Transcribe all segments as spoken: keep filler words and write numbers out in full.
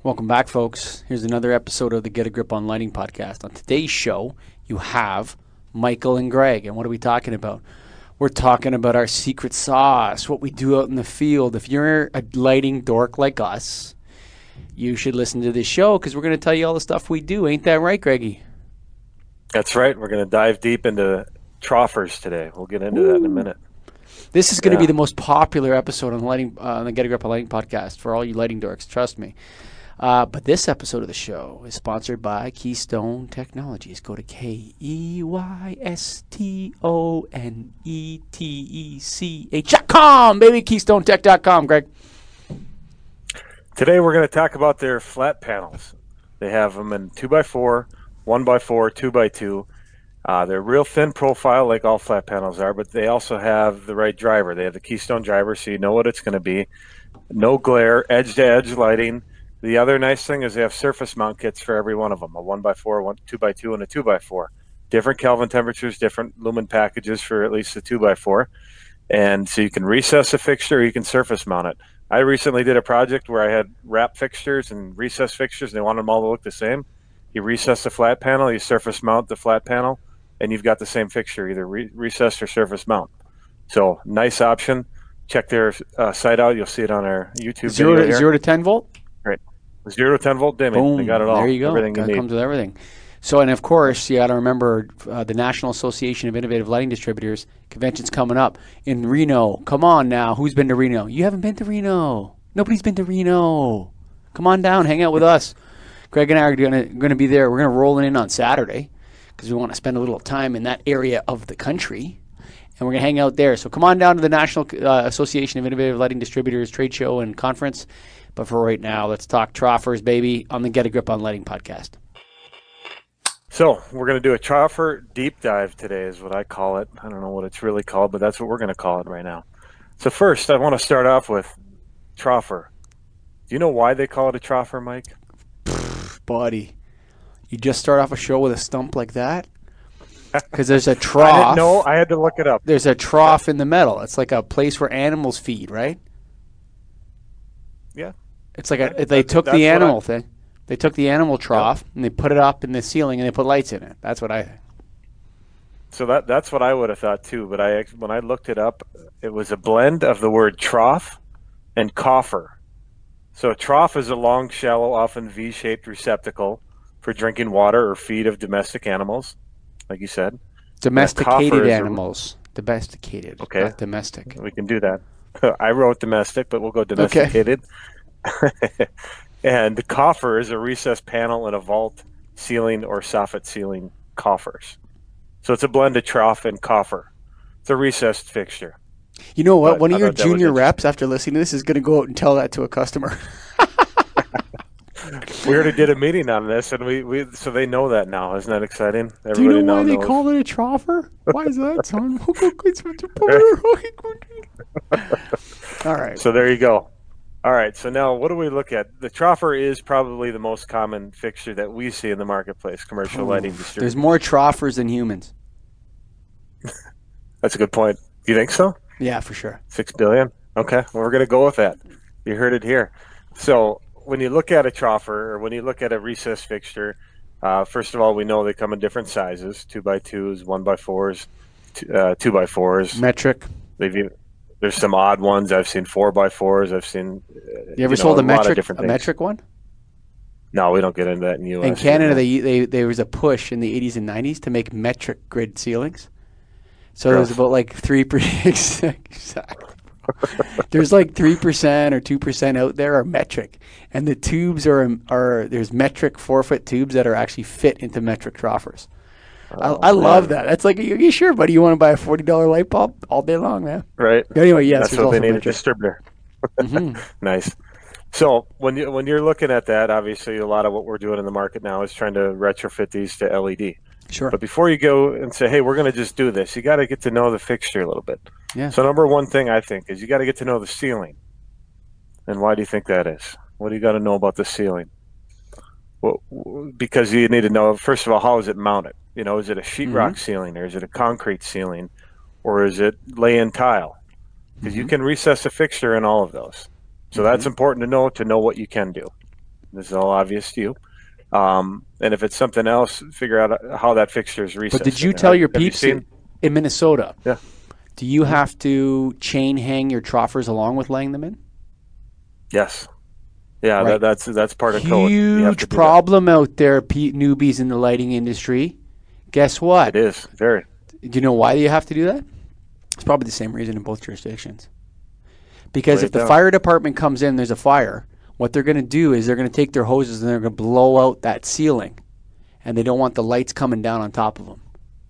Welcome back, folks. Here's another episode of the Get a Grip on Lighting podcast. On today's show, you have Michael and Greg. And what are we talking about? We're talking about our secret sauce, what we do out in the field. If you're a lighting dork like us, you should listen to this show because we're going to tell you all the stuff we do. Ain't that right, Greggy? That's right. We're going to dive deep into troffers today. We'll get into Ooh. that in a minute. This is going to yeah. be the most popular episode on the lighting uh, on the Get a Grip on Lighting podcast for all you lighting dorks. Trust me. Uh, but this episode of the show is sponsored by Keystone Technologies. Go to K E Y S T O N E T E C H dot com, baby. Keystone Tech dot com, Greg. Today we're going to talk about their flat panels. They have them in two by four, one by four, two by two. Uh, they're real thin profile like all flat panels are, but they also have the right driver. They have the Keystone driver, so you know what it's going to be. No glare, edge-to-edge lighting. The other nice thing is they have surface mount kits for every one of them, a one by four, one, two by two, and a two by four. Different Kelvin temperatures, different lumen packages for at least the two by four. And so you can recess a fixture or you can surface mount it. I recently did a project where I had wrap fixtures and recess fixtures, and they wanted them all to look the same. You recess the flat panel, you surface mount the flat panel, and you've got the same fixture, either re- recessed or surface mount. So nice option. Check their uh, site out. You'll see it on our YouTube zero video to, here. Zero to ten volt? Right. Zero to ten volt dimming. Boom. They got it all. There you go. Everything That you comes need. with everything. So, and of course, you got to remember uh, the National Association of Innovative Lighting Distributors convention's coming up in Reno. Come on now. Who's been to Reno? You haven't been to Reno. Nobody's been to Reno. Come on down. Hang out with us. Greg and I are gonna going to be there. We're going to roll in on Saturday because we want to spend a little time in that area of the country. And we're going to hang out there. So come on down to the National uh, Association of Innovative Lighting Distributors trade show and conference. But for right now, let's talk troffers, baby, on the Get a Grip on Lighting podcast. So we're going to do a troffer deep dive today is what I call it. I don't know what it's really called, but that's what we're going to call it right now. So first, I want to start off with troffer. Do you know why they call it a troffer, Mike? Buddy, you just start off a show with a stump like that? Because there's a trough. I didn't know. I had to look it up. There's a trough in the middle. It's like a place where animals feed, right? Yeah. It's like a, they took the animal thing. They took the animal trough yep. and they put it up in the ceiling and they put lights in it. That's what I think. So that that's what I would have thought too. But I when I looked it up, it was a blend of the word trough and coffer. So a trough is a long, shallow, often V-shaped receptacle for drinking water or feed of domestic animals, like you said. Domesticated animals. A, domesticated. Okay. Not domestic. We can do that. I wrote domestic, but we'll go domesticated. Okay. And the coffer is a recessed panel in a vault ceiling or soffit ceiling coffers. So it's a blend of trough and coffer. It's a recessed fixture. You know what? But One of I your junior reps, after listening to this, is going to go out and tell that to a customer. We already did a meeting on this, and we, we so they know that now. Isn't that exciting? Everybody Do you know why they knows. call it a troffer? Why is that, son? All right. So there you go. All right. So now what do we look at? The troffer is probably the most common fixture that we see in the marketplace, commercial Ooh, lighting distributors. There's more troffers than humans. That's a good point. Do you think so? Yeah, for sure. Six billion? Okay. Well, we're going to go with that. You heard it here. So when you look at a troffer or when you look at a recessed fixture, uh, first of all, we know they come in different sizes, two by twos, one by fours, two, uh, two by fours. Metric. They've There's some odd ones. I've seen four by fours. I've seen. Uh, you ever you sold know, a, a metric? Lot of different a things. metric one? No, we don't get into that in the U S. In Canada, they, they there was a push in the eighties and nineties to make metric grid ceilings. So there's about like three percent. Exactly. There's like three percent or two percent out there are metric, and the tubes are are there's metric four foot tubes that are actually fit into metric troffers. Oh, I, I love that. That's like, are you sure, buddy? You want to buy a forty dollar light bulb all day long, man? Right. Anyway, yes. That's what they need metric. A distributor. Mm-hmm. Nice. So when you when you're looking at that, obviously a lot of what we're doing in the market now is trying to retrofit these to L E D. Sure. But before you go and say, hey, we're going to just do this, you got to get to know the fixture a little bit. Yeah. So number one thing I think is you got to get to know the ceiling. And why do you think that is? What do you got to know about the ceiling? Well, because you need to know, first of all, how is it mounted? You know, is it a sheetrock mm-hmm. ceiling, or is it a concrete ceiling, or is it lay-in tile? Because mm-hmm. you can recess a fixture in all of those. So mm-hmm. that's important to know, to know what you can do. This is all obvious to you. Um, and if it's something else, figure out how that fixture is But did recessed. you in there. tell Have, your have you peeps seen? in, in Minnesota, Yeah. do you Mhm. have to chain hang your troffers along with laying them in? Yes. Yeah, that, Right. that's that's part of code. You have to Huge do that. problem out there, pe- newbies in the lighting industry. Guess It what? is very. Do you know why you have to do that? It's probably the same reason in both jurisdictions. Because Lay if it the down. fire department comes in, there's a fire, what they're going to do is they're going to take their hoses and they're going to blow out that ceiling. And they don't want the lights coming down on top of them.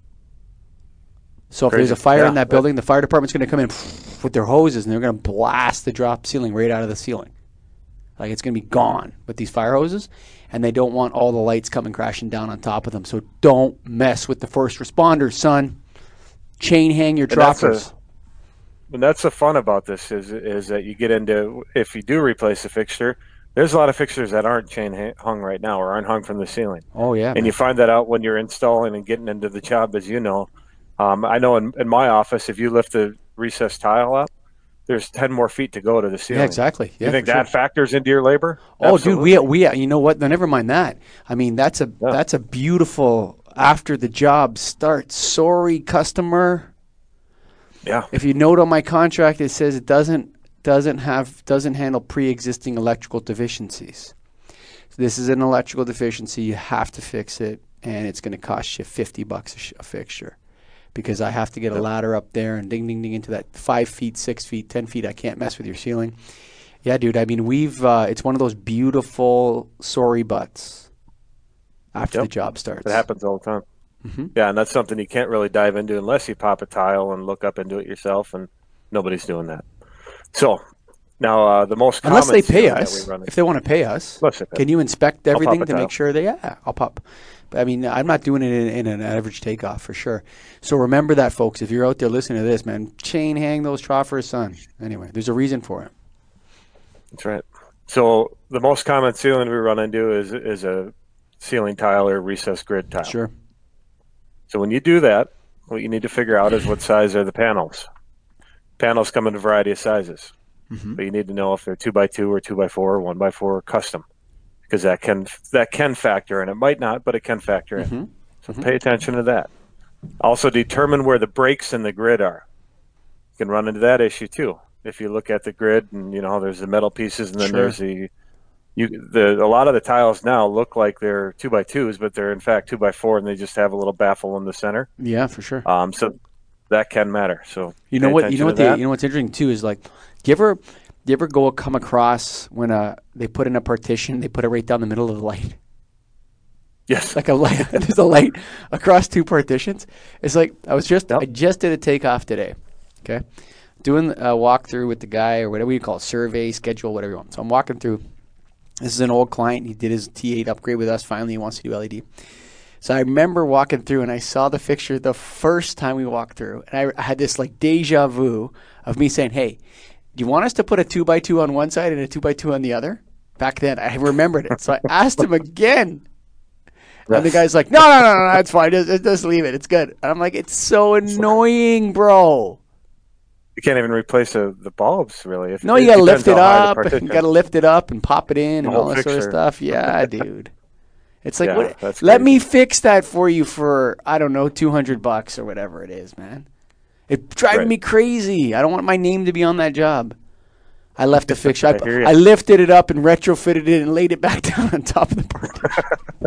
So if Crazy. there's a fire Yeah, in that but- building, the fire department's going to come in with their hoses and they're going to blast the drop ceiling right out of the ceiling. Like it's going to be gone with these fire hoses, and they don't want all the lights coming crashing down on top of them. So don't mess with the first responders, son. Chain hang your And that's a- troffers. And that's the fun about this is is that you get into, if you do replace a fixture, there's a lot of fixtures that aren't chain ha- hung right now or aren't hung from the ceiling. Oh yeah, And man. you find that out when you're installing and getting into the job, as you know. Um, I know in, in my office, if you lift the recessed tile up, there's ten more feet to go to the ceiling. Yeah, exactly. Yeah, you think for that sure. factors into your labor? Oh, Absolutely. dude, we we you know what? No, never mind that. I mean, that's a Yeah. that's a beautiful after the job starts. Sorry, customer. Yeah. If you note on my contract, it says it doesn't doesn't have doesn't handle pre-existing electrical deficiencies. So this is an electrical deficiency. You have to fix it, and it's going to cost you fifty bucks a, sh- a fixture, because I have to get a Yep. ladder up there and ding ding ding into that five feet, six feet, ten feet. I can't mess with your ceiling. Yeah, dude. I mean, we've uh, it's one of those beautiful sorry butts after Yep. the job starts. It happens all the time. Mhm. Yeah, and that's something you can't really dive into unless you pop a tile and look up into it yourself, and nobody's doing that. So now uh, the most common Unless they pay ceiling that us, we run if they want to pay us, Unless they pay. can you inspect pop everything a to tile. make sure that, yeah, I'll pop. But I mean, I'm not doing it in, in an average takeoff for sure. So remember that, folks. If you're out there listening to this, man, chain hang those troffers, son. Anyway, there's a reason for it. That's right. So the most common ceiling we run into is is a ceiling tile or recessed grid tile. Sure. So when you do that, what you need to figure out is what size are the panels. Panels come in a variety of sizes, Mhm. but you need to know if they're two by two or two by four or one by four or custom, because that can that can factor in. It might not, but it can factor in. Mhm. So pay attention to that. Also, determine where the breaks in the grid are. You can run into that issue too. If you look at the grid, and you know there's the metal pieces, and then Sure. there's the you the a lot of the tiles now look like they're two by twos, but they're in fact two by four, and they just have a little baffle in the center. Yeah, for sure. Um, so that can matter. So You know pay what? You attention know what? to The, that. you know what's interesting too is like, do you ever, do you ever go come across when uh they put in a partition, they put it right down the middle of the light, Yes. like a light. There's a light across two partitions. It's like I was just Yep. I just did a takeoff today. Okay, doing a walkthrough with the guy or whatever you call it, survey, schedule, whatever you want. So I'm walking through. This is an old client. He did his T eight upgrade with us. Finally, he wants to do L E D. So I remember walking through and I saw the fixture the first time we walked through. And I, I had this like deja vu of me saying, hey, do you want us to put a two by two on one side and a two by two on the other? Back then, I remembered it. So I asked him again. And the guy's like, no, no, no, no, that's fine. Just, just leave it. It's good. And I'm like, it's so annoying, bro. You can't even replace the, the bulbs, really. If, No, you got to lift depends it how high the up. partition- You got to lift it up and pop it in The and whole all that sort of fixture. stuff. Yeah, dude. It's like, Yeah, what? that's Let crazy. me fix that for you for, I don't know, two hundred bucks or whatever it is, man. It's driving Right. me crazy. I don't want my name to be on that job. I left the fixture. I, I hear ya. I lifted it up and retrofitted it and laid it back down on top of the partition.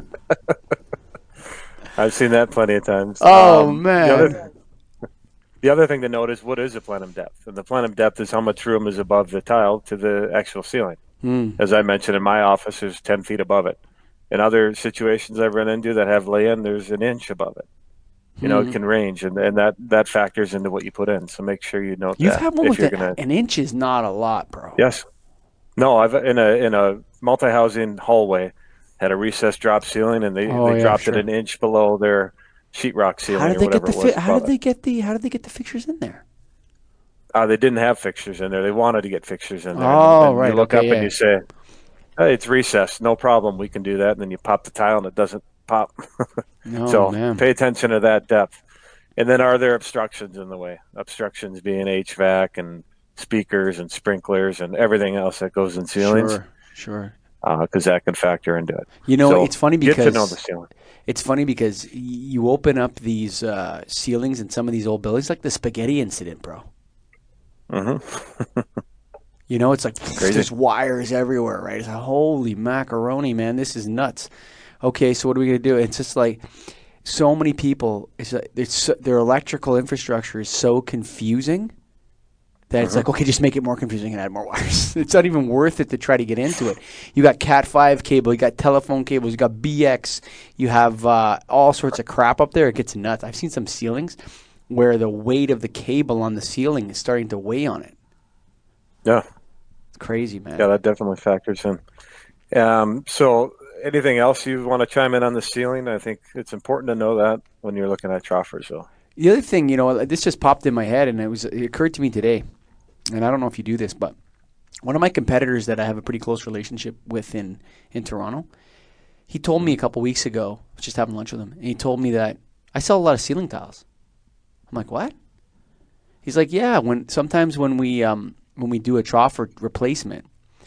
I've seen that plenty of times. Oh, Um, man. The other, the other thing to note is what is the plenum depth? And the plenum depth is how much room is above the tile to the actual ceiling. Hmm. As I mentioned, in my office, there's ten feet above it. In other situations I've run into that have lay-in, there's an inch above it. You know, Hmm. it can range, and, and that, that factors into what you put in. So make sure you note You've that. had one if with you're a, gonna, an inch is not a lot, bro. Yes. No, I've in a in a multi-housing hallway had a recessed drop ceiling, and they, Oh, they yeah, dropped sure. it an inch below their sheetrock ceiling How did or they get whatever the it was. fi- How above did they it. get the How did they get the fixtures in there? Uh, they didn't have fixtures in there. They wanted to get fixtures in there. Oh, and, and right, You look okay, up yeah. and you say, "Hey, it's recessed. No problem. We can do that." And then you pop the tile, and it doesn't pop. No, so man. pay attention to that depth. And then, are there obstructions in the way? Obstructions being H V A C and speakers and sprinklers and everything else that goes in ceilings. Sure, sure. because uh, that can factor into it. You know, so it's funny get because to know the ceiling. It's funny because y- you open up these uh, ceilings in some of these old buildings, like the spaghetti incident, bro. Mm-hmm. You know, it's like Crazy. there's wires everywhere, right? It's like, holy macaroni, man, this is nuts. Okay, so what are we gonna do? It's just like so many people. It's, like, it's so, their electrical infrastructure is so confusing that it's Mhm. like, okay, just make it more confusing and add more wires. It's not even worth it to try to get into it. You got Cat five cable, you got telephone cables, you got B X, you have uh, all sorts of crap up there. It gets nuts. I've seen some ceilings where the weight of the cable on the ceiling is starting to weigh on it. Yeah. It's crazy, man. Yeah, that definitely factors in. Um, so anything else you want to chime in on the ceiling? I think it's important to know that when you're looking at troughers. So The other thing, you know, this just popped in my head, and it was it occurred to me today, and I don't know if you do this, but one of my competitors that I have a pretty close relationship with in, in Toronto, he told me a couple weeks ago, I was just having lunch with him, and he told me that I sell a lot of ceiling tiles. I'm like, what? He's like, yeah. When sometimes when we um, when we do a trough re- replacement,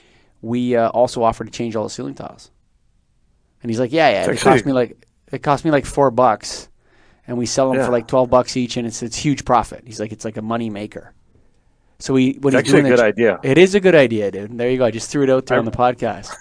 we uh, also offer to change all the ceiling tiles. And he's like, yeah, yeah. It's It actually- cost me like it cost me like four bucks, and we sell them Yeah. for like twelve bucks each, and it's it's huge profit. He's like, it's like a money maker. So we when It's he's actually doing a good it, idea. It is a good idea, dude. There you go. I just threw it out there I- on the podcast.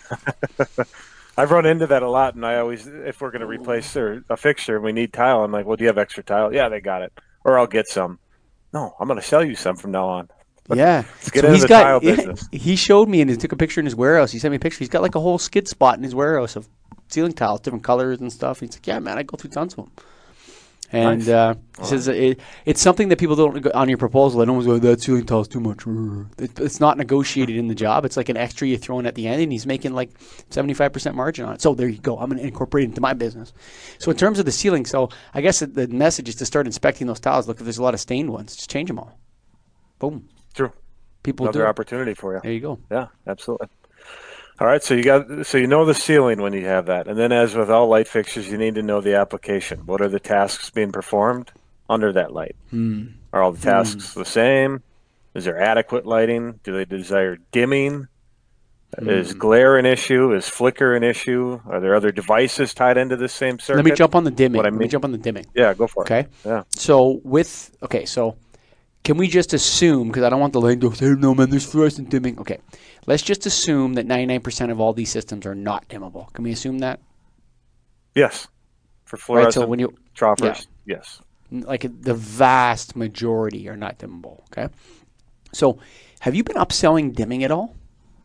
I've run into that a lot, and I always, if we're going to replace or a fixture and we need tile, I'm like, well, do you have extra tile? Yeah, they got it. Or I'll get some. No, I'm going to sell you some from now on. Yeah. Let's get so into he's the got, tile yeah, business. he showed me and he took a picture in his warehouse. He sent me a picture. He's got like a whole skid spot in his warehouse of ceiling tiles, different colors and stuff. He's like, yeah, man, I go through tons of them. And Nice. uh, he says it, it's something that people don't on your proposal. They don't go, that ceiling tile is too much. It, it's not negotiated in the job. It's like an extra you throw in at the end, and he's making like seventy-five percent margin on it. So there you go. I'm going to incorporate it into my business. So in terms of the ceiling, so I guess the, the message is to start inspecting those tiles. Look, if there's a lot of stained ones, just change them all. Boom. True. People Another do it. opportunity for you. There you go. Yeah, absolutely. All right, so you got so you know the ceiling when you have that, and then as with all light fixtures, you need to know the application. What are the tasks being performed under that light? Hmm. Are all the tasks the same? Is there adequate lighting? Do they desire dimming? Is glare an issue? Is flicker an issue? Are there other devices tied into the same circuit? Let me jump on the dimming. What I Let me mean- jump on the dimming. Yeah, go for it. Okay. Yeah. So with okay, so can we just assume, because I don't want the lane to say, no man, there's fluorescent dimming. Okay, let's just assume that ninety-nine percent of all these systems are not dimmable. Can we assume that? Yes. For Right. fluorescent So when you troughers, yes. like the vast majority are not dimmable. Okay. So have you been upselling dimming at all?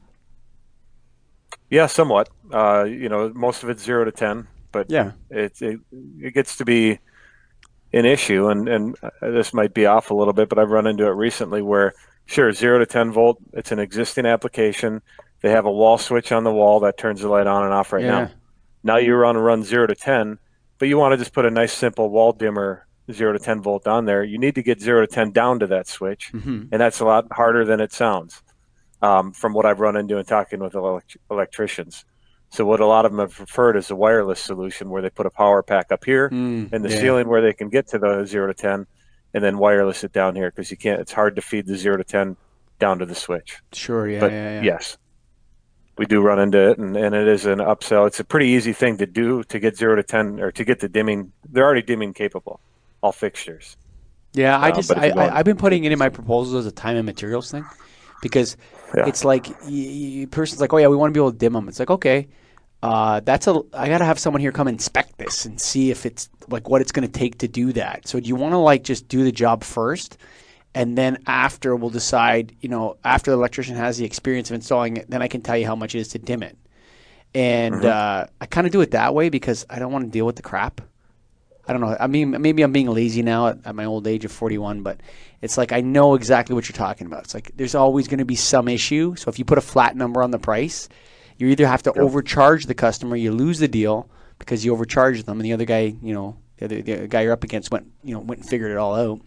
Yeah, somewhat. Uh, you know, most of it's zero to ten, but Yeah. it it, it gets to be an issue, and and uh, this might be off a little bit, but I've run into it recently where sure zero to ten volt, it's an existing application. They have a wall switch on the wall that turns the light on and off right Yeah. now. Now you want to run zero to ten, but you want to just put a nice simple wall dimmer zero to ten volt on there. You need to get zero to ten down to that switch, Mhm. and that's a lot harder than it sounds. Um, from what I've run into and talking with elect- electricians. So what a lot of them have preferred is a wireless solution where they put a power pack up here Mm, in the yeah. ceiling where they can get to the zero to ten, and then wireless it down here because you can't. It's hard to feed the zero to ten down to the switch. Sure. Yeah. But yeah. Yeah. yes, we do run into it, and, and it is an upsell. It's a pretty easy thing to do to get zero to ten or to get the dimming. They're already dimming capable, all fixtures. Yeah, I Uh, just but if I, you want- I I've been putting it in my proposals as a time and materials thing, because Yeah. it's like y- y- person's like, oh yeah, we want to be able to dim them. It's like, okay, uh, that's a I gotta have someone here come inspect this and see if it's like what it's going to take to do that. So do you want to like just do the job first, and then after we'll decide, you know, after the electrician has the experience of installing it, then I can tell you how much it is to dim it. And uh, I kind of do it that way because I don't want to deal with the crap. I don't know. I mean, maybe I'm being lazy now at, at my old age of forty-one, but it's like I know exactly what you're talking about. It's like there's always going to be some issue. So if you put a flat number on the price, you either have to overcharge the customer, you lose the deal because you overcharged them, and the other guy, you know, the other, the other guy you're up against went, you know, went and figured it all out,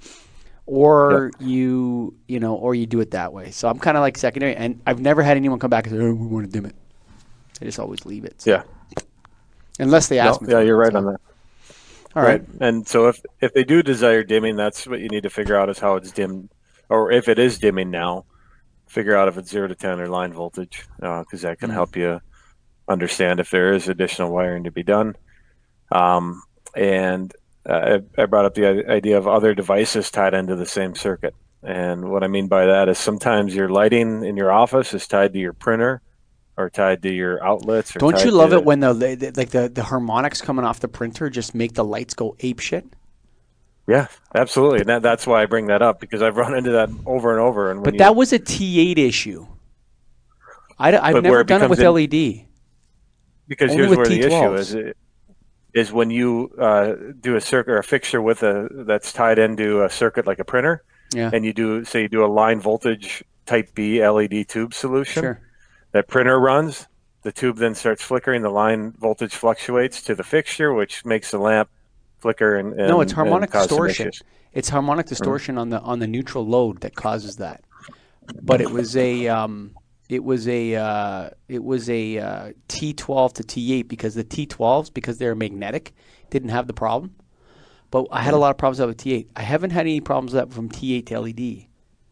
or you, you know, or you do it that way. So I'm kind of like secondary, and I've never had anyone come back and say, "Oh, we want to dim it." I just always leave it. So. Yeah. Unless they ask No, me. yeah, for you're it, right so. on that. All right. And so if if they do desire dimming, that's what you need to figure out is how it's dimmed, or if it is dimming now, figure out if it's zero to ten or line voltage, because that can Mm. help you understand if there is additional wiring to be done. Um, and uh, I, I brought up the idea of other devices tied into the same circuit. And what I mean by that is sometimes your lighting in your office is tied to your printer or tied to your outlets. Or Don't tied you love to, it when the, the like the, the harmonics coming off the printer just make the lights go ape shit? Yeah, absolutely. And that, that's why I bring that up, because I've run into that over and over. And when But you, that was a T eight issue. I, have but never where it done it with becomes in- L E D. because Only here's with where the issue T twelves. is. It, is when you uh, do a circuit or a fixture with a that's tied into a circuit like a printer, Yeah, and you do say you do a line voltage type B L E D tube solution. sure. That printer runs, the tube then starts flickering. The line voltage fluctuates to the fixture, which makes the lamp flicker and, and No, it's and harmonic cause some distortion. issues. It's harmonic distortion on the on the neutral load that causes that. But it was a um, it was a uh, it was a uh, T twelve to T eight, because the T twelves, because they're magnetic, didn't have the problem. But I had a lot of problems with T eight. I haven't had any problems with that from T eight to L E D.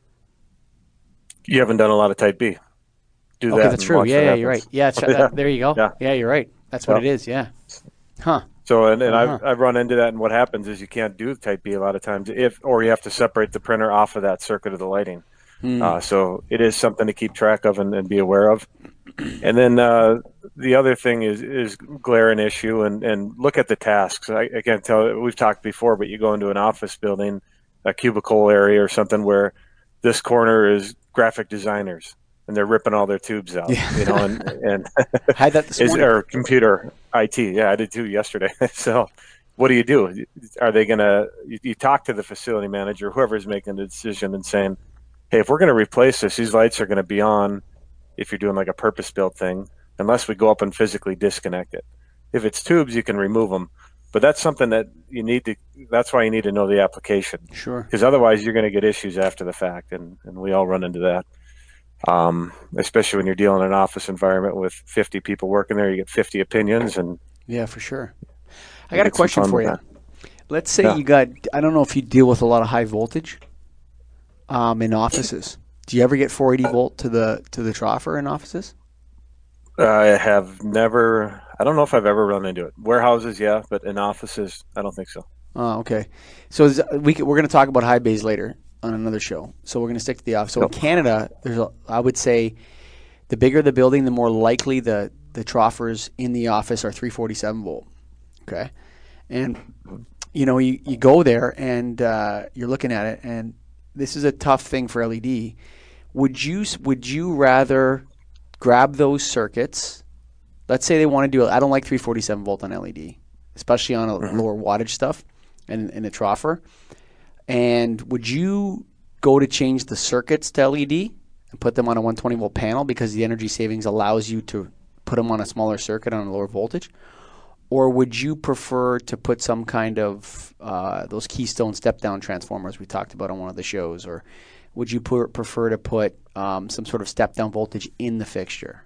You haven't done a lot of type B. Do Okay, that. that's and true. watch Yeah, what yeah, you're right. happens. Yeah, it's, that, there you go. Yeah. Yeah, you're right. That's what Yeah. it is. Yeah. Huh. So, and, and Uh-huh. I've, I've run into that, and what happens is you can't do type B a lot of times, if or you have to separate the printer off of that circuit of the lighting. Hmm. Uh, so it is something to keep track of and, and be aware of. And then uh, the other thing is is glaring issue, and, and look at the tasks. I, I can't tell, we've talked before, but you go into an office building, a cubicle area or something where this corner is graphic designers, and they're ripping all their tubes out, Yeah. you know, and, and Had that this is morning. or computer I T. Yeah, I did too yesterday. So what do you do? Are they going to, you, you talk to the facility manager, whoever's making the decision, and saying, hey, if we're going to replace this, these lights are going to be on if you're doing like a purpose-built thing, unless we go up and physically disconnect it. If it's tubes, you can remove them. But that's something that you need to, that's why you need to know the application. Sure. Because otherwise you're going to get issues after the fact, and, and we all run into that. Um, especially when you're dealing in an office environment with fifty people working there, you get fifty opinions, and Yeah, for sure. I you got a get some question fun for with you. that. Let's say Yeah. you got, I don't know if you deal with a lot of high voltage um, in offices. Do you ever get four eighty volt to the to the troffer in offices? I have never, I don't know if I've ever run into it. Warehouses, yeah, but in offices, I don't think so. Oh, okay. So is, we could, we're going to talk about high bays later on another show. So we're going to stick to the office. So in Yep. Canada, there's a, I would say the bigger the building, the more likely the the troffers in the office are three forty-seven volt. Okay, and you know you, you go there and uh, you're looking at it, and this is a tough thing for L E D. Would you would you rather grab those circuits? Let's say they want to do it. I don't like three forty-seven volt on L E D, especially on a Mhm. lower wattage stuff and in a troffer. And would you go to change the circuits to L E D and put them on a one twenty volt panel because the energy savings allows you to put them on a smaller circuit on a lower voltage? Or would you prefer to put some kind of uh, those Keystone step-down transformers we talked about on one of the shows? Or would you put, prefer to put um, some sort of step-down voltage in the fixture?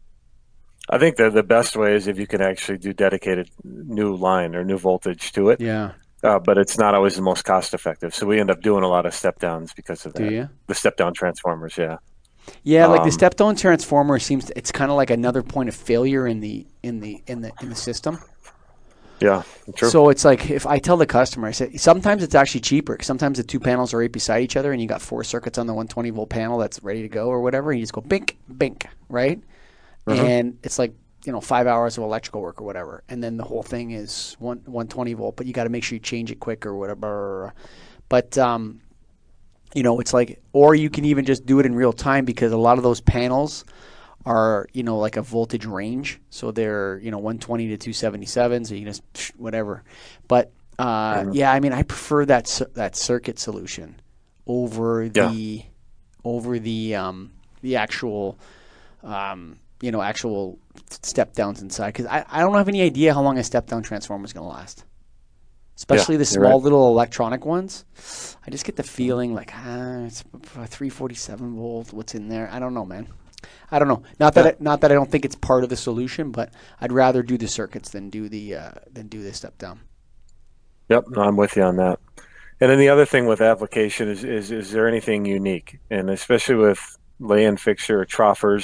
I think the the best way is if you can actually do dedicated new line or new voltage to it. Yeah. Uh, but it's not always the most cost effective. So we end up doing a lot of step downs because of that. Do you? The step down transformers, yeah. Yeah, like the Um, step-down transformer seems to, it's kind of like another point of failure in the in the in the in the system. Yeah, true. So it's like if I tell the customer, I say sometimes it's actually cheaper. 'Cause sometimes the two panels are right beside each other, and you got four circuits on the one twenty volt panel that's ready to go or whatever. And you just go bink, bink, right? Mhm. And it's like you know five hours of electrical work or whatever, and then the whole thing is one one twenty volt. But you got to make sure you change it quick or whatever. But um, you know, it's like, or you can even just do it in real time because a lot of those panels are, you know, like a voltage range. So they're, you know, one twenty to two seventy-seven. So you can just psh, whatever. But uh, Mhm. yeah, I mean, I prefer that cir- that circuit solution over Yeah. the over the um, the actual um, you know actual step downs inside because I, I don't have any idea how long a step down transformer is going to last. Especially Yeah, the you're small right. little electronic ones. I just get the feeling like ah, it's three forty-seven volt. What's in there? I don't know, man. I don't know. Not that Yeah. I, not that I don't think it's part of the solution, but I'd rather do the circuits than do the uh, than do the step down. Yep, no, I'm with you on that. And then the other thing with application is, is is there anything unique? And especially with lay-in fixture or troffers,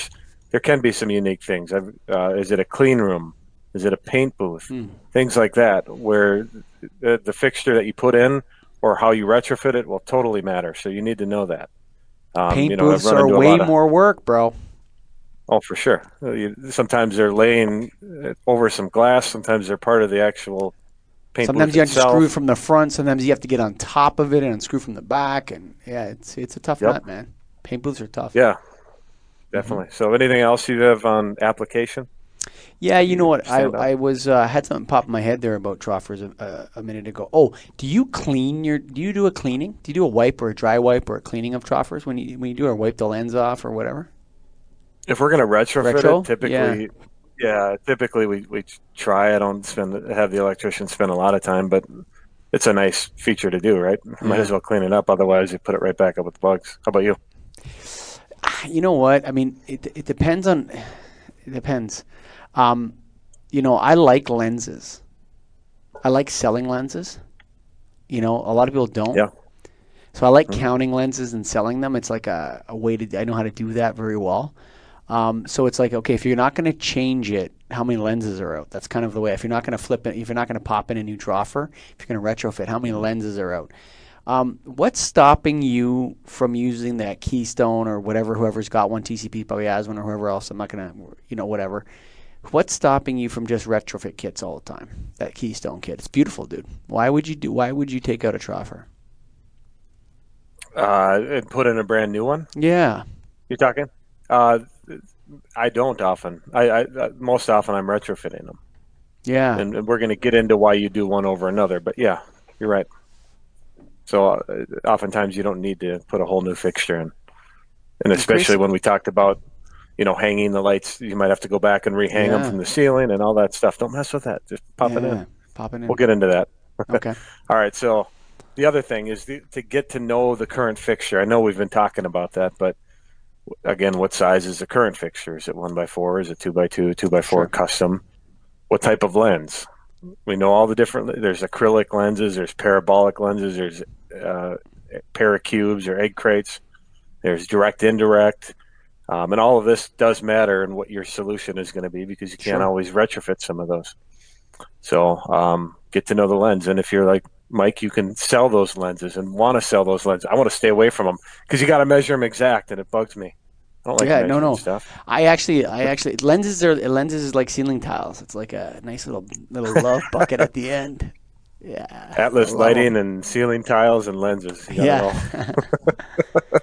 there can be some unique things. I've, uh, is it a clean room? Is it a paint booth? Hmm. Things like that, where the, the fixture that you put in or how you retrofit it will totally matter. So you need to know that. Um, Paint you know, I've booths run are into a way lot of, more work, bro. oh, for sure. Uh, You, sometimes they're laying uh, over some glass. Sometimes they're part of the actual paint Sometimes booth you have to screw itself. from the front. Sometimes you have to get on top of it and unscrew from the back. And yeah, it's it's a tough Yep. nut, man. Paint booths are tough. Yeah, definitely. Mm-hmm. So anything else you have on application? Yeah, you know what? I, Stand up? I was uh, had something pop in my head there about troughters a, a, a minute ago. Oh, do you clean your? Do you do a cleaning? Do you do a wipe or a dry wipe or a cleaning of troughters when you when you do or wipe the lens off or whatever? If we're going to retrofit Retro? it, typically, Yeah. yeah, typically we, we try. I don't spend have the electrician spend a lot of time, but it's a nice feature to do, right? Might Yeah. as well clean it up. Otherwise, you put it right back up with the bugs. How about you? You know what? I mean, it it depends on. It depends. Um, you know, I like lenses. I like selling lenses. You know, a lot of people don't. Yeah. So I like Mhm. counting lenses and selling them. It's like a, a way to. I know how to do that very well. Um, so it's like, okay, if you're not going to change it, how many lenses are out? That's kind of the way. If you're not going to flip it, if you're not going to pop in a new dropper, if you're going to retrofit, how many lenses are out? Um, what's stopping you from using that Keystone or whatever, whoever's got one, T C P probably has one or whoever else, I'm not going to, you know, whatever. What's stopping you from just retrofit kits all the time? That Keystone kit. It's beautiful, dude. Why would you do, why would you take out a troffer? Uh, and put in a brand new one. Yeah. You're talking? Uh, I don't often. I, I uh, most often I'm retrofitting them, Yeah. and, and we're going to get into why you do one over another. But yeah, you're right. So uh, oftentimes you don't need to put a whole new fixture in, and especially when we talked about, you know, hanging the lights, you might have to go back and rehang Yeah. them from the ceiling and all that stuff. Don't mess with that. Just pop it Yeah. in. Pop it in. We'll get into that. Okay. All right. So the other thing is the, to get to know the current fixture. I know we've been talking about that, but again, what size is the current fixture? Is it one by four? Is it two by two? Two by four Sure. custom? What type of lens? We know all the different. There's acrylic lenses. There's parabolic lenses. There's uh, paracubes or egg crates. There's direct, indirect, um, and all of this does matter in what your solution is going to be because you can't Sure. always retrofit some of those. So um, get to know the lens, and if you're like Mike, you can sell those lenses and want to sell those lenses. I want to stay away from them because you got to measure them exact, and it bugs me. I don't like Yeah, measuring no, no. stuff. I actually, I actually, lenses are lenses is like ceiling tiles. It's like a nice little little love bucket at the end. Yeah, Atlas I love lighting 'em. and ceiling tiles and lenses. You got it all. Yeah,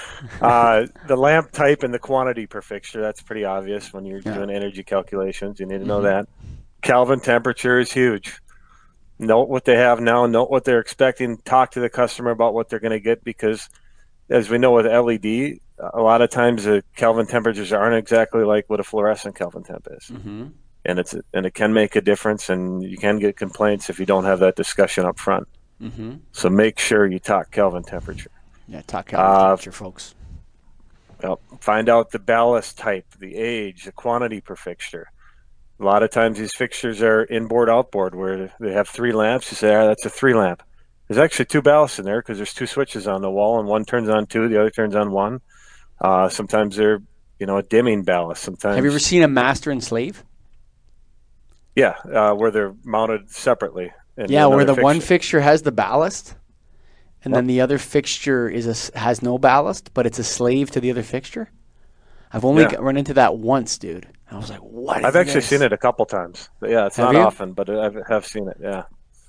Uh, the lamp type and the quantity per fixture, that's pretty obvious when you're Yeah. doing energy calculations. You need to know Mhm. that. Kelvin temperature is huge. Note what they have now, note what they're expecting, talk to the customer about what they're going to get because, as we know with L E D, a lot of times the Kelvin temperatures aren't exactly like what a fluorescent Kelvin temp is. Mhm. And it's and it can make a difference, and you can get complaints if you don't have that discussion up front. Mhm. So make sure you talk Kelvin temperature. Yeah, talk Kelvin Uh, temperature, folks. Well, find out the ballast type, the age, the quantity per fixture. A lot of times these fixtures are inboard, outboard, where they have three lamps. You say, ah, that's a three lamp. There's actually two ballasts in there because there's two switches on the wall, and one turns on two, the other turns on one. Uh, sometimes they're, you know, a dimming ballast. Sometimes, Have you ever seen a master and slave? yeah, uh, where they're mounted separately. in Yeah, where the another one fixture. fixture has the ballast, and Yep. then the other fixture is a s has no ballast, but it's a slave to the other fixture. I've only Yeah. got, run into that once, dude. I was like, "What?" I've actually seen it a couple times. Yeah, it's Have not you? often, but I have seen it. Yeah.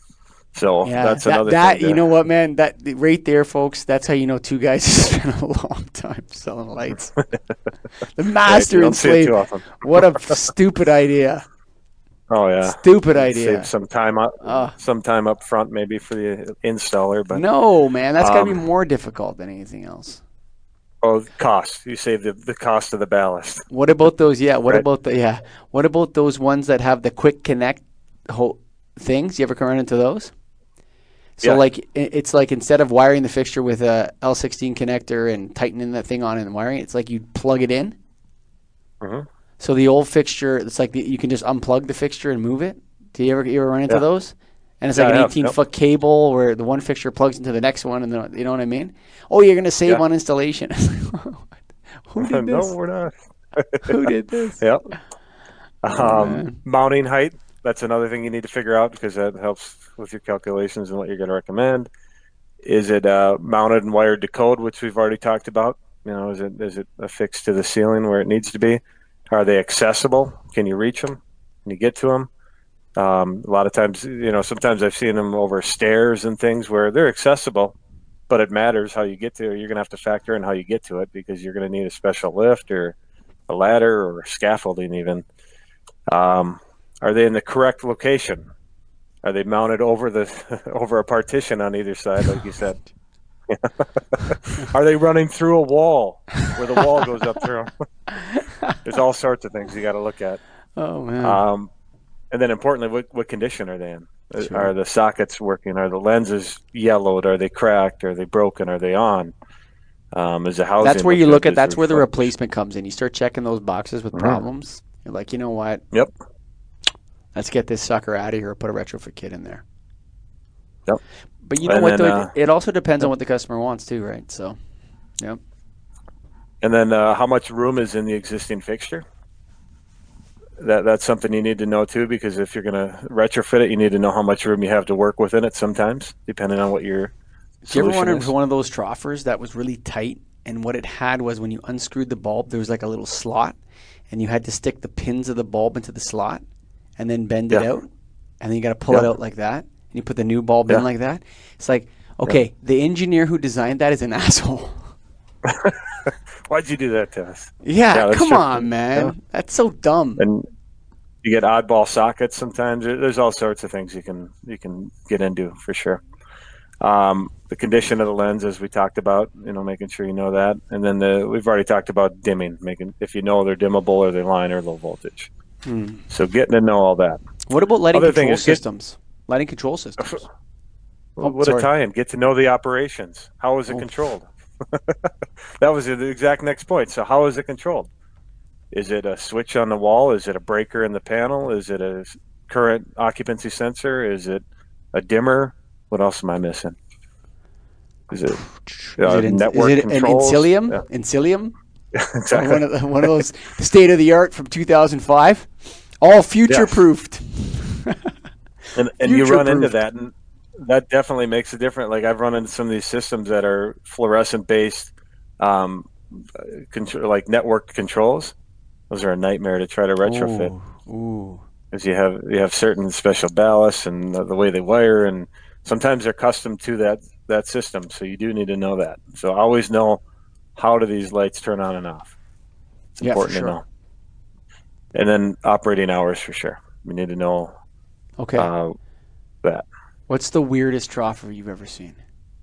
So Yeah, that's that, another that thing. you To, know what, man? That right there, folks. That's how you know two guys spent a long time selling lights. The master you don't and see it slave. too often. What a stupid idea! Oh yeah, Stupid idea. save some time up, Uh, some time up front maybe for the installer, but no, man, that's got to be um, more difficult than anything else. oh, cost. You save the, the cost of the ballast, What about those? Yeah. What right? about the yeah? What about those ones that have the quick connect ho- things? You ever come run into those? So Yeah. like it- it's like instead of wiring the fixture with a L sixteen connector and tightening that thing on and wiring, it's like you plug it in. Mhm. So the old fixture, it's like the, you can just unplug the fixture and move it. Do you ever you ever run into Yeah. those? And it's Yeah, like I an have, eighteen yep. foot cable where the one fixture plugs into the next one, and then you know what I mean? Oh, you're gonna save Yeah. on installation. Who did No, this? we're not. Who did this? Yep. Oh, Um, man. mounting height, that's another thing you need to figure out because that helps with your calculations and what you're going to recommend. Is it uh, mounted and wired to code, which we've already talked about? You know, is it is it affixed to the ceiling where it needs to be? Are they accessible? Can you reach them? Can you get to them? Um, a lot of times, you know, sometimes I've seen them over stairs and things where they're accessible, but it matters how you get to it. You're going to have to factor in how you get to it because you're going to need a special lift or a ladder or scaffolding even. Um, are they in the correct location? Are they mounted over the over a partition on either side, like you said? Are they running through a wall where the wall goes up through them? There's all sorts of things you got to look at. Oh, man. Um, and then importantly, what, what condition are they in? Sure. Are the sockets working? Are the lenses yellowed? Are they cracked? Are they broken? Are they on? Um, is the housing? That's where you good? look at. Is That's there where the flush? replacement comes in. You start checking those boxes with Mhm. problems. You're like, you know what? Yep. Let's get this sucker out of here. Put a retrofit kit in there. Yep. But you know And what? then, Though, uh, it also depends on what the customer wants too, right? So, yep. And then uh, how much room is in the existing fixture? That that's something you need to know too, because if you're going to retrofit it, you need to know how much room you have to work within it. Sometimes, depending on what your Did you ever solution run is. into one of those troffers that was really tight, and what it had was when you unscrewed the bulb, there was like a little slot, and you had to stick the pins of the bulb into the slot, and then bend it Yeah. out, and then you got to pull it Yeah. out like that, and you put the new bulb Yeah. in like that. It's like, okay, the engineer who designed that is an asshole. Why'd you do that to us? Yeah, Yeah, that's come true. on, man. Yeah. That's so dumb. And you get oddball sockets sometimes. There- There's all sorts of things you can you can get into for sure. Um, the condition of the lens, as we talked about, you know, making sure you know that, and then the we've already talked about dimming, making if you know they're dimmable or they're line or low voltage. Hmm. So getting to know all that. What about lighting Other thing control is get- systems? Lighting control systems. Well, Oh, what sorry. a tie-in! Get to know the operations. How is it Oh. controlled? That was the exact next point. So how is it controlled? Is it a switch on the wall? Is it a breaker in the panel? Is it a s- current occupancy sensor? Is it a dimmer? What else am I missing? Is it Is uh, it, in, is network it an controls? Incilium? Yeah, Incilium? exactly. One of the, one of those state of the art from two thousand five, all future proofed. And and you run into Future-proofed. that, and that definitely makes a difference. Like I've run into some of these systems that are fluorescent based, um, control, like networked controls. Those are a nightmare to try to retrofit. Ooh, ooh. Because you have you have certain special ballasts and the, the way they wire, and sometimes they're custom to that that system. So you do need to know that. So always know how do these lights turn on and off. It's Yeah, for important sure. to know. And then operating hours for sure. We need to know Okay. uh, that. What's the weirdest troffer you've ever seen?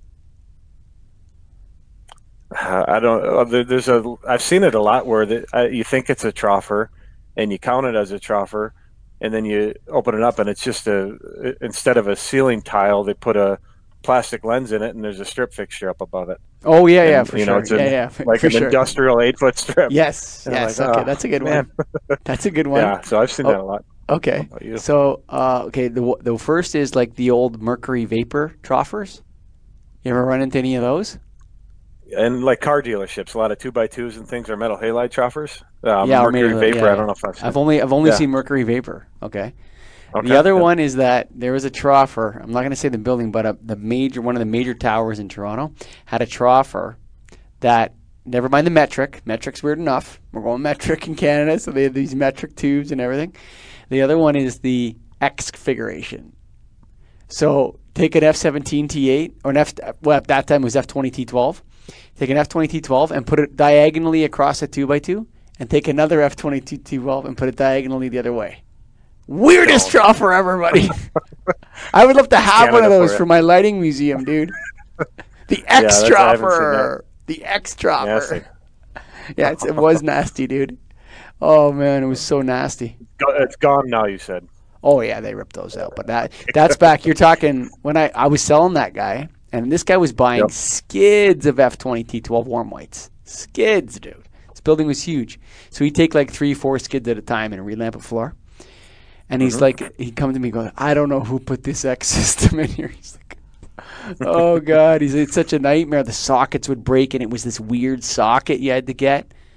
Uh, I don't. Uh, there, there's a. I've seen it a lot where the, uh, you think it's a troffer, and you count it as a troffer, and then you open it up, and it's just a. Instead of a ceiling tile, they put a plastic lens in it, and there's a strip fixture up above it. Oh, yeah, yeah, And, for you sure. know, it's an- yeah, yeah, for, like for an sure. industrial eight foot strip. Yes, And I'm yes. like, okay, "Oh, that's a good man." one. That's a good one. Yeah, so I've seen Oh. that a lot. Okay. How about you? So, uh, okay, the the first is like the old mercury vapor troffers. You ever run into any of those? And like car dealerships, a lot of two by twos and things are metal halide troffers. Um, Yeah, or mercury maybe- vapor. yeah, I don't know if I've seen. I've only I've only Yeah. seen mercury vapor. Okay. Okay, The other yeah. one is that there was a troffer. I'm not going to say the building, but a, the major one of the major towers in Toronto had a troffer that. Never mind the metric. Metric's weird enough. We're going metric in Canada, so they have these metric tubes and everything. The other one is the X configuration. So take an F seventeen T eight, or an F, well, at that time it was F twenty T twelve. Take an F twenty T twelve and put it diagonally across a two by two, and take another F twenty T twelve and put it diagonally the other way. Weirdest Don't. troffer ever, buddy. I would love to have one of Canada those for for it. my lighting museum, dude. The X that's- I haven't seen troffer. The X troffer. Nasty. Yeah, it's, it was nasty, dude. Oh man, it was so nasty. Go- It's gone now. You said. Oh yeah, they ripped those out. But that that's back. You're talking when I, I was selling that guy, and this guy was buying Yep. skids of F twenty T twelve warm whites. Skids, dude. This building was huge, so he'd take like three, four skids at a time and relamp a floor. And he's Mhm. like, he'd come to me going, I don't know who put this X system in here. He's like, oh god, he's it's such a nightmare. The sockets would break, and it was this weird socket you had to get.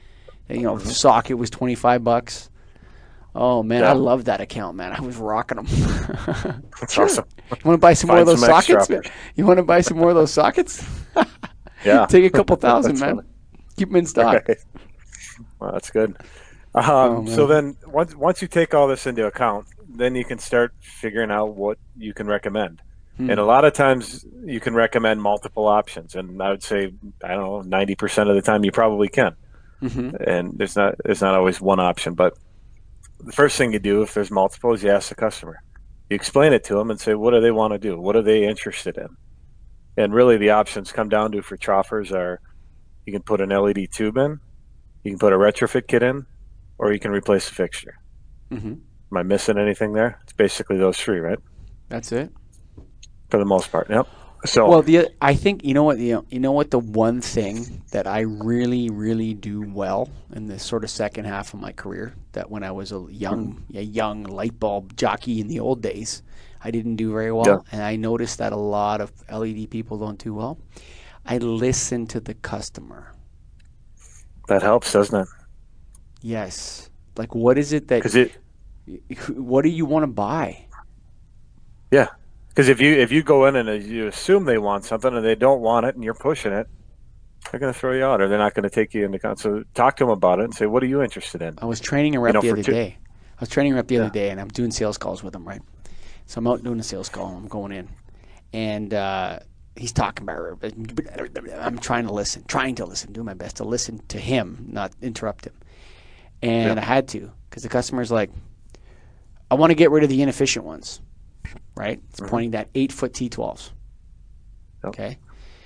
You know, mm-hmm. socket was twenty-five bucks. Oh, man, yeah. I love that account, man. I was rocking them. That's sure. awesome. You want to buy some Find more of those some sockets? You want to buy some more of those sockets? Yeah. Take a couple thousand, man. Funny. Keep them in stock. Right. Well, that's good. Um, oh, so then once once you take all this into account, then you can start figuring out what you can recommend. Hmm. And a lot of times you can recommend multiple options. And I would say, I don't know, ninety percent of the time you probably can. Mm-hmm. And there's not there's not always one option. But the first thing you do if there's multiple is you ask the customer. You explain it to them and say, what do they want to do? What are they interested in? And really the options come down to for troughers are you can put an L E D tube in, you can put a retrofit kit in, or you can replace the fixture. Mm-hmm. Am I missing anything there? It's basically those three, right? That's it. For the most part, yep. So well, the I think you know what you know, you know what the one thing that I really really do well in the sort of second half of my career that when I was a young a young light bulb jockey in the old days I didn't do very well, yeah. and I noticed that a lot of L E D people don't do well. I listen to the customer. That helps, doesn't it? Yes. Like, what is it that? Because it. What do you want to buy? Yeah. Because if you if you go in and you assume they want something and they don't want it and you're pushing it, they're going to throw you out or they're not going to take you into account. So talk to them about it and say, what are you interested in? I was training a rep you know, the other two- day. I was training a rep the yeah. other day and I'm doing sales calls with him, right? So I'm out doing a sales call and I'm going in. And uh, he's talking about it. I'm trying to listen, trying to listen, doing my best to listen to him, not interrupt him. And yeah. I had to because the customer's like, I want to get rid of the inefficient ones. Right? It's mm-hmm. pointing at eight-foot T twelves. Yep. Okay?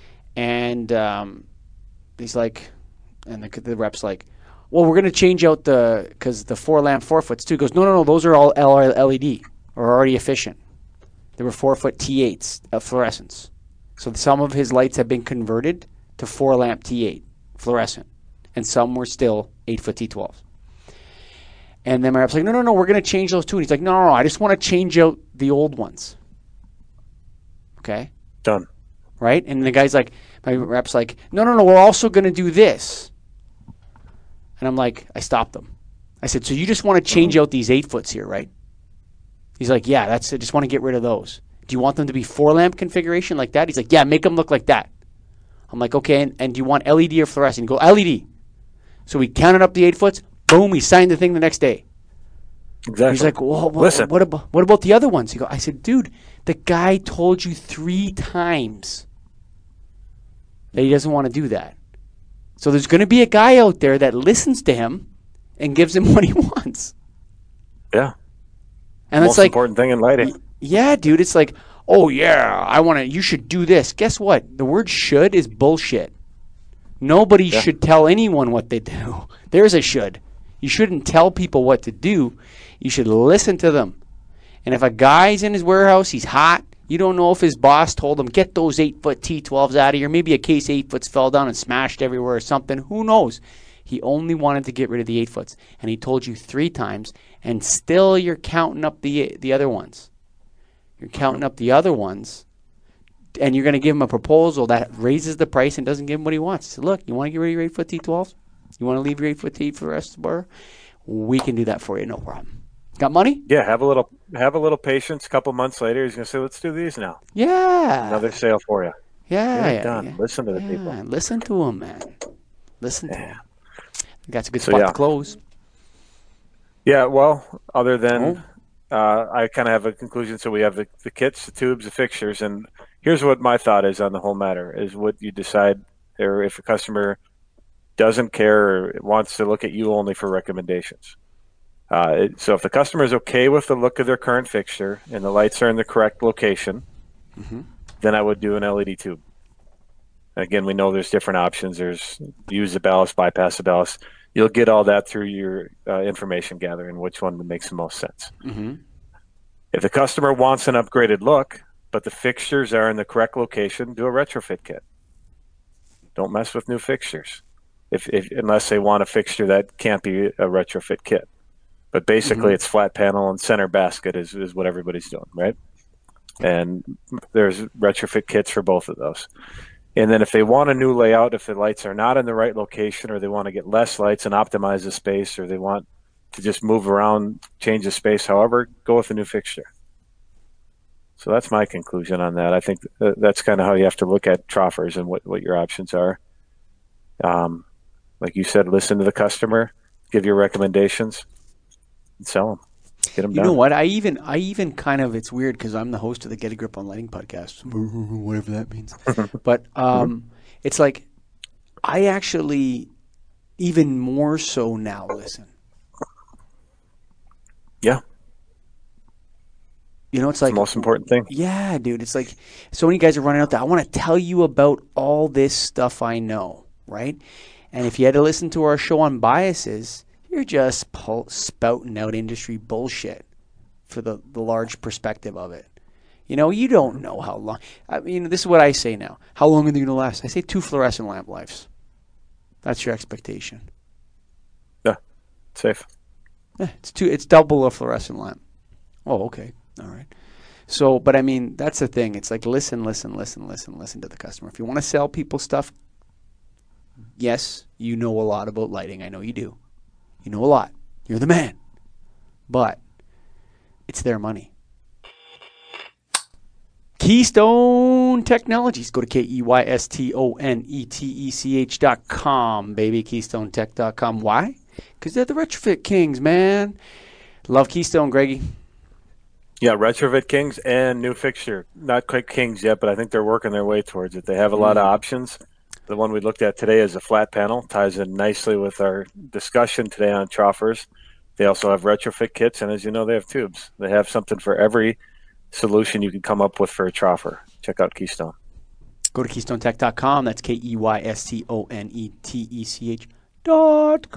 And um, he's like, and the, the rep's like, well, we're going to change out the, because the four-lamp four-foots too. He goes, no, no, no, those are all L E D or already efficient. They were four-foot T eights of fluorescence. So some of his lights have been converted to four-lamp T eight fluorescent, and some were still eight-foot T twelves. And then my rep's like, no, no, no, we're going to change those too. And he's like, no, no, no, I just want to change out the old ones. Okay? Done. Right? And the guy's like, my rep's like, no, no, no, we're also going to do this. And I'm like, I stopped them. I said, so you just want to change mm-hmm. out these eight-foots here, right? He's like, yeah, that's it. I just want to get rid of those. Do you want them to be four-lamp configuration like that? He's like, yeah, make them look like that. I'm like, okay, and, and do you want L E D or fluorescent? He go, L E D. So we counted up the eight-foots. Boom, he signed the thing the next day. Exactly. He's like, well, what, Listen. what about what about the other ones? He go, I said, dude, the guy told you three times that he doesn't want to do that. So there's going to be a guy out there that listens to him and gives him what he wants. Yeah. And Most it's like important thing in lighting. Yeah, dude. It's like, oh yeah, I want to. You should do this. Guess what? The word "should" is bullshit. Nobody yeah. should tell anyone what they do. There's a should. You shouldn't tell people what to do. You should listen to them. And if a guy's in his warehouse, he's hot. You don't know if his boss told him, get those eight-foot T twelves out of here. Maybe a case eight-foots fell down and smashed everywhere or something. Who knows? He only wanted to get rid of the eight-foots. And he told you three times, and still you're counting up the the other ones. You're counting up the other ones, and you're going to give him a proposal that raises the price and doesn't give him what he wants. So look, you want to get rid of your eight-foot T twelves? You want to leave your eight-foot T for the rest of the bar? We can do that for you, no problem. Got money? Yeah, have a little have a little patience. A couple months later, he's going to say, let's do these now. Yeah. Another sale for you. Yeah. Get it yeah, done. yeah. Listen to the yeah, people. Listen to them, man. Listen to yeah. them. That's a good so, spot yeah. to close. Yeah, well, other than oh. uh, I kind of have a conclusion. So we have the, the kits, the tubes, the fixtures. And here's what my thought is on the whole matter, is what you decide, or if a customer doesn't care or wants to look at you only for recommendations. Uh, it, so if the customer is okay with the look of their current fixture and the lights are in the correct location, mm-hmm. then I would do an L E D tube. Again, we know there's different options. There's use the ballast, bypass the ballast. You'll get all that through your uh, information gathering, which one makes the most sense. Mm-hmm. If the customer wants an upgraded look, but the fixtures are in the correct location, do a retrofit kit. Don't mess with new fixtures, if, if unless they want a fixture that can't be a retrofit kit. But basically, mm-hmm. it's flat panel and center basket is, is what everybody's doing, right? And there's retrofit kits for both of those. And then if they want a new layout, if the lights are not in the right location, or they want to get less lights and optimize the space, or they want to just move around, change the space, however, go with a new fixture. So that's my conclusion on that. I think th- that's kind of how you have to look at troffers and what, what your options are. Um, like you said, listen to the customer, give your recommendations, and sell them. Get them You done. know what? I even, I even kind of, it's weird because I'm the host of the Get a Grip on Lighting podcast, whatever that means. But um, it's like I actually even more so now listen. Yeah. You know, it's like the most important thing. Yeah, dude. It's like so many guys are running out there. I want to tell you about all this stuff I know, right? And if you had to listen to our show on biases, you're just pull, spouting out industry bullshit for the, the large perspective of it. You know, you don't know how long. I mean, this is what I say now. How long are they going to last? I say two fluorescent lamp lives. That's your expectation. Yeah, safe. Yeah, it's two. It's double a fluorescent lamp. Oh, okay. All right. So, but I mean, that's the thing. It's like listen, listen, listen, listen, listen to the customer. If you want to sell people stuff, yes, you know a lot about lighting. I know you do. You know a lot. You're the man. But it's their money. Keystone Technologies. Go to K E Y S T O N E T E C H dot com, baby. Keystone Tech dot com. Why? Because they're the retrofit kings, man. Love Keystone, Greggy. Yeah, retrofit kings and new fixture. Not quite kings yet, but I think they're working their way towards it. They have a lot of options. The one we looked at today is a flat panel. Ties in nicely with our discussion today on troffers. They also have retrofit kits, and as you know, they have tubes. They have something for every solution you can come up with for a troffer. Check out Keystone. Go to Keystone Tech dot com. That's K E Y S T O N E T E C H dot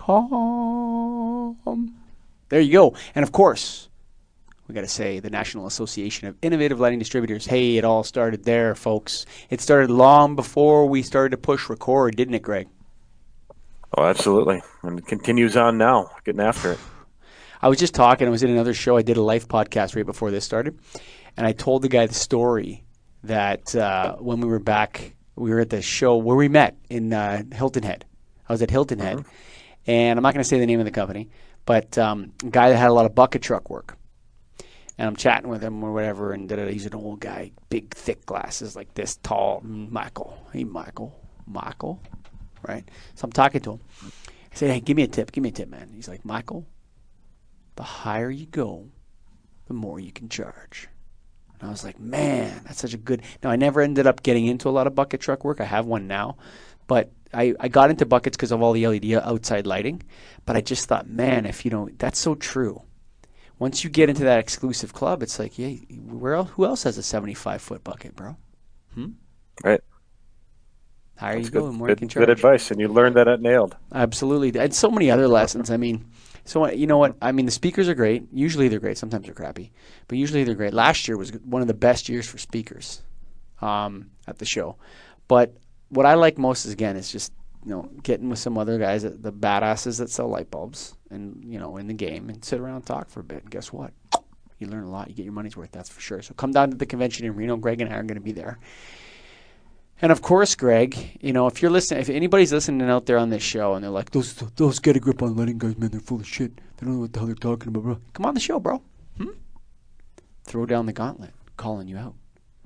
com. There you go. And of course, we got to say the National Association of Innovative Lighting Distributors. Hey, it all started there, folks. It started long before we started to push record, didn't it, Greg? Oh, absolutely. And it continues on now, getting after it. I was just talking. I was in another show. I did a life podcast right before this started. And I told the guy the story that uh, when we were back, we were at the show where we met in uh, Hilton Head. I was at Hilton Head. Mm-hmm. And I'm not going to say the name of the company, but um, a guy that had a lot of bucket truck work. And I'm chatting with him or whatever, and da-da-da. He's an old guy, big, thick glasses like this, tall. Michael. Hey, Michael. Michael. Right? So I'm talking to him. I said, hey, give me a tip. Give me a tip, man. He's like, Michael, the higher you go, the more you can charge. And I was like, man, that's such a good... Now, I never ended up getting into a lot of bucket truck work. I have one now. But I, I got into buckets because of all the L E D outside lighting. But I just thought, man, if you don't... That's so true. Once you get into that exclusive club, it's like, yeah, where else, who else has a seventy-five foot bucket, bro? Hmm? Right. Higher That's you go, good, the more good, you can charge. Good advice, and you learned that at Nailed. Absolutely. And so many other lessons. I mean, so you know what? I mean, the speakers are great. Usually they're great. Sometimes they're crappy. But usually they're great. Last year was one of the best years for speakers um, at the show. But what I like most is, again, is just, you know, getting with some other guys, the badasses that sell light bulbs and, you know, in the game and sit around and talk for a bit. And guess what? You learn a lot. You get your money's worth, that's for sure. So come down to the convention in Reno. Greg and I are going to be there. And of course, Greg, you know, if you're listening, if anybody's listening out there on this show and they're like, those those Get a Grip on Lighting guys, man, they're full of shit. They don't know what the hell they're talking about, bro. Come on the show, bro. Hmm? Throw down the gauntlet. Calling you out.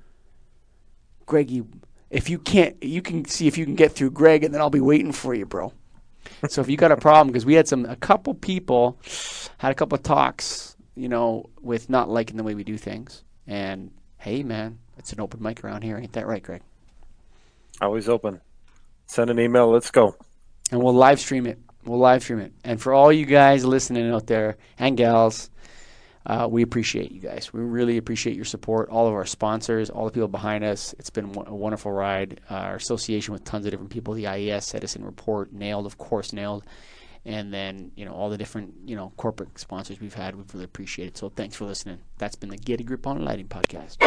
Greg, you, if you can't, you can see if you can get through Greg, and then I'll be waiting for you, bro. So if you got a problem, because we had some, a couple people had a couple of talks, you know, with not liking the way we do things. And hey, man, it's an open mic around here. Ain't that right, Greg? Always open. Send an email. Let's go. And we'll live stream it. We'll live stream it. And for all you guys listening out there and gals, uh, we appreciate you guys. We really appreciate your support. All of our sponsors, all the people behind us. It's been a wonderful ride. Uh, our association with tons of different people, the I E S, Edison Report, Nailed, of course, Nailed. And then, you know, all the different, you know, corporate sponsors we've had. We've really appreciated it. So thanks for listening. That's been the Get a Grip on Lighting podcast.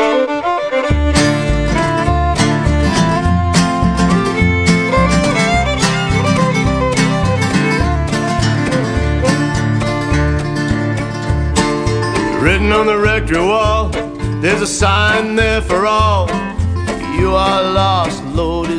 Written on the rectory wall, there's a sign there for all. You are lost, loaded